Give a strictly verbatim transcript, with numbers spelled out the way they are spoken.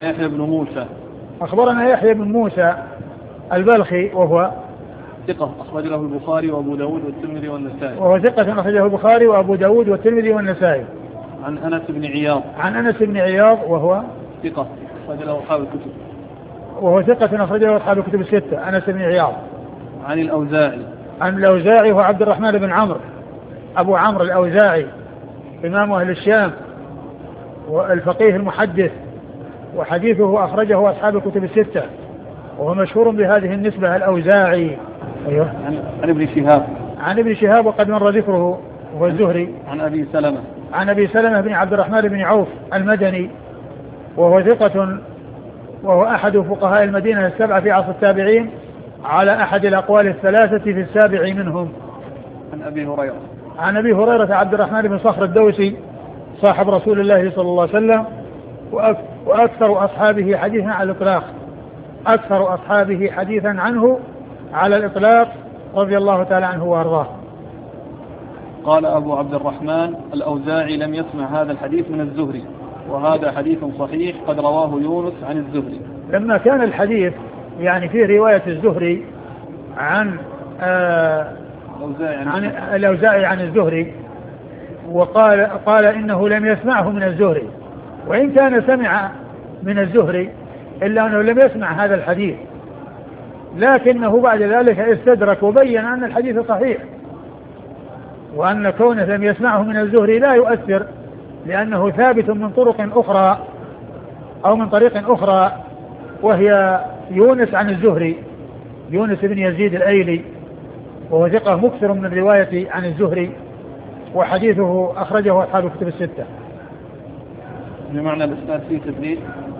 يحيى بن موسى أخبرنا يحيى بن موسى البلخي وهو ثقة أخرج له البخاري وأبو داود والترمذي والنسائي. وهو ثقة أخرجه البخاري وأبو داود والترمذي والنسائي. عن أنس بن عياض عن أنس بن عياض وهو ثقة أخرج له أصحاب الكتب. وهو ثقة أخرجه أصحاب الكتب الستة. أنس بن عياض. عن الأوزاعي عن الأوزاعي هو عبد الرحمن بن عمرو أبو عمرو الأوزاعي إمام أهل الشام والفقيه المحدث، وحديثه أخرجه أصحاب الكتب الستة، وهو مشهور بهذه النسبة الأوزاعي. أيوه. عن ابن شهاب عن ابن شهاب وقد مر ذكره، وهو الزهري. عن أبي سلمة عن أبي سلمة بن عبد الرحمن بن عوف المدني، وهو ثقة، وهو أحد فقهاء المدينة السبعة في عصر التابعين على أحد الأقوال الثلاثة في السابع منهم. عن أبي هريرة عن أبي هريرة عبد الرحمن بن صخر الدوسي صاحب رسول الله صلى الله عليه وسلم، وأكثر أصحابه حديثا على الإطلاق أكثر أصحابه حديثا عنه على الإطلاق رضي الله تعالى عنه وأرضاه. قال أبو عبد الرحمن الأوزاعي لم يسمع هذا الحديث من الزهري، وهذا حديث صحيح قد رواه يونس عن الزهري. لما كان الحديث يعني فيه رواية الزهري عن آه عن الأوزاعي عن الزهري، وقال قال إنه لم يسمعه من الزهري، وإن كان سمع من الزهري إلا أنه لم يسمع هذا الحديث، لكنه بعد ذلك استدرك وبين أن الحديث صحيح، وأن كونه لم يسمعه من الزهري لا يؤثر، لأنه ثابت من طرق أخرى أو من طريق أخرى، وهي يونس عن الزهري، يونس بن يزيد الأيلي، وهو ثقة مكثر من الرواية عن الزهري، وحديثه أخرجه أصحاب الكتب الستة. بمعنى الإسناد فيه تدليس